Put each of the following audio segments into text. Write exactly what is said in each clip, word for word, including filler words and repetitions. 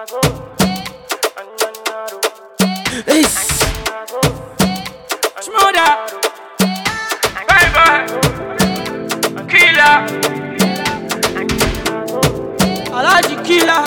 Ace Smoother Bye bye Killer Alaji Killer.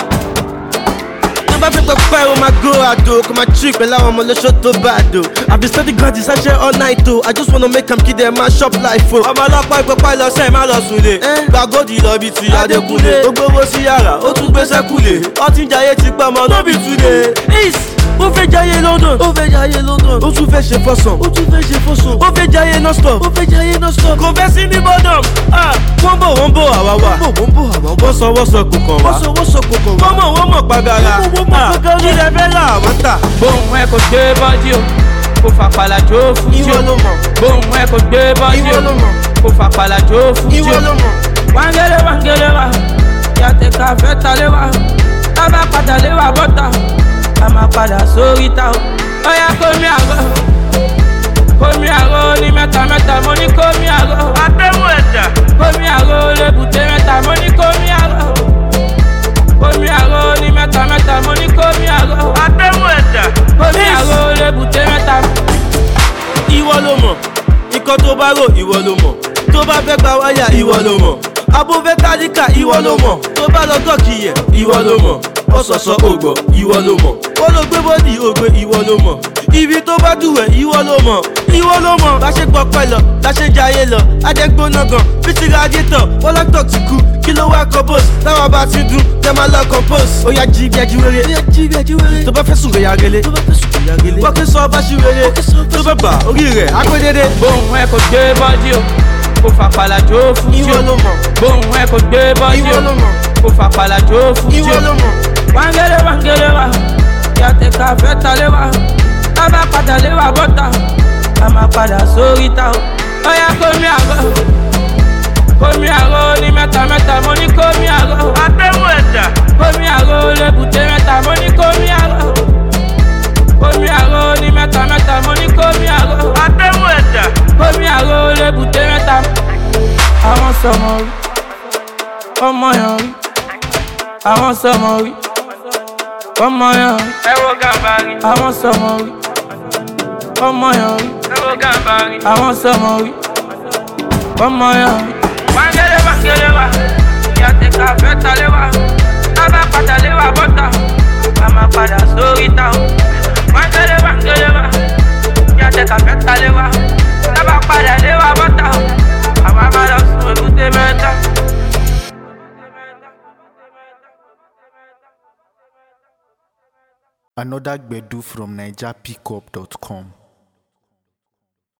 Never pick up fire on my go I do. Come my trick, but I'm on the shot to bad do. I've been studying gratis, I share all night too. I just wanna make them kid them my shop life for. I'm a lock my papa lọ sẹ́ má lọ súnlé. Gbàgbọ́ di lọ bí ti Adékúnlé. Ó gbówó sí yàrá, ó tún gbéṣẹ́ kúlé. Ọtí ń jayé ti pẹ́ mọ́, no be today. Ace, ó fẹ́ jayé London, ó fẹ́ jayé London. Ó tún fẹ́ ṣe fọ́sàn, ó tún fẹ́ ṣe fọ́sàn. Ó fẹ́ jayé non-stop, ó fẹ́ jayé non-stop. Kò fẹ́ sí ní bọ́dọ̀m. Wọ́n bò wọ́n bò àwa wà. Wọ́n bò wọ́n bò àwa wà. Wọ́n sọ wọ́n sọ kò kàn wá. Wọ́n sọ wọ́n sọ kò kàn wá. Wọ́n mọ̀ wọ́n mọ̀ pàgàrà. Kí lẹ fẹ́ là wọ́n tà? Bóun ẹ kò gbé bọ́dí o, kò fàpàlà jó fún tí o. Ìwọ ló mọ̀. Bóun ẹ kò gbé bọ́dí o, Ìwọ ló mọ̀. kò fàpàlà jó fún tí o. Ìwọ ló mọ̀. Wangele wangele wa, yàtẹ̀ ká fẹ́ ta lé wa. Tábà padà lé wa bọ́tà, a máa padà sórí ta o. Ọ̀yá kómi àgọ́, kómi àgọ́ ní mẹ́ta mẹ́ta, mo ní kómi àgọ́. Àtẹ̀wò ẹ̀dá. Kómi àgọ́ lébùté mẹ́ta, mo ní kómi àgọ́. Kómi àgọ́ ní mẹ́ta mẹ́ta, mo ní kómi àgọ́. Àtẹ̀wò ẹ̀dá. Kómi àgọ́ lébùté mẹ́ta. Ìwọ ló mọ̀, ikọ̀ tó bá rò ìwọ ló mọ̀. Tó bá fẹ́ gba wáyà ìwọ ló mọ̀. Abo fẹ́ tálíkà ìwọ ló mọ̀. Tó bá lọ tọ́kì yẹ ìwọ ló mọ̀. Ó sọ̀sọ̀ ògbọ̀ ìwọ ló mọ̀. Ó lọ gbé bọ́dì ògbé ìwọ ló mọ̀. Ibi tó bá dùwẹ̀ ìwọ ló mọ̀. Ìwọ ló mọ̀. Bá ṣe gbọ́ pẹ́ lọ, bá ṣe jayé lọ. Adẹ́gbóná gan, bí ti radiator, bọ́láktọ̀ ti kú. Kí ló wá compose? Táwọn bá ti dún, tẹ́ máa lọ compose. Ó yá jí bí ẹjú wéré. Ó yá jí bí ẹjú wéré. Tó bá fẹ́ sùn gbéyà gélé. Tó bá fẹ́ sùn gbéyà gélé. Wọ́n kí sọ bá ṣí wéré. Tó bá bà orí rẹ̀ á pé dédé. Bóun ẹ kò gbé bọ́dí o, kò fàpàlà jó fún tí o. Ìwọ ló mọ̀. Bóun ẹ kò gbé bọ́dí Ìwọ o, ló mọ̀. kò fàpàlà jó fún tí Ìwọ o. ló mọ̀. Wangele wangele wa, yàtẹ̀ ká fẹ́ ta lé wa. Tábà padà lé wa bọ́tà, a máa padà sórí ta o. Ọ̀yá kómi àgọ́, kómi àgọ́ ní mẹ́ta mẹ́ta, mo ní kómi àgọ́. Àtẹ̀wò ẹ̀dá. Kómi àgọ́ lébùté mẹ́ta, mo ní kómi àgọ́. Kómi àgọ́ ní mẹ́ta mẹ́ta, mo ní kómi àgọ́. Àtẹ̀wò ẹ̀dá. Kómi àgọ́ lébùté mẹ́ta. Àwọn sọmọ rí, ọmọ yàn rí. Àwọn sọmọ rí, ọmọ yàn rí. Ẹ wo Gàmbàrí. Àwọn sọmọ rí, ọmọ yàn rí. Ẹ wo Gàmbàrí. Àwọn sọmọ rí, ọmọ yàn rí. Wangele wangele wa, yàtẹ̀ ká fẹ́ ta lé wa. Tábà padà lé wa bọ́tà, a máa padà sórí ta o. Wangele wangele wa, yàtẹ̀ ká fẹ́ ta lé wa. Tábà padà lé wa bọ́tà, a máa máa lọ sùn èbúté mẹ́ta. Another Gbedu from Niger Pickup dot com.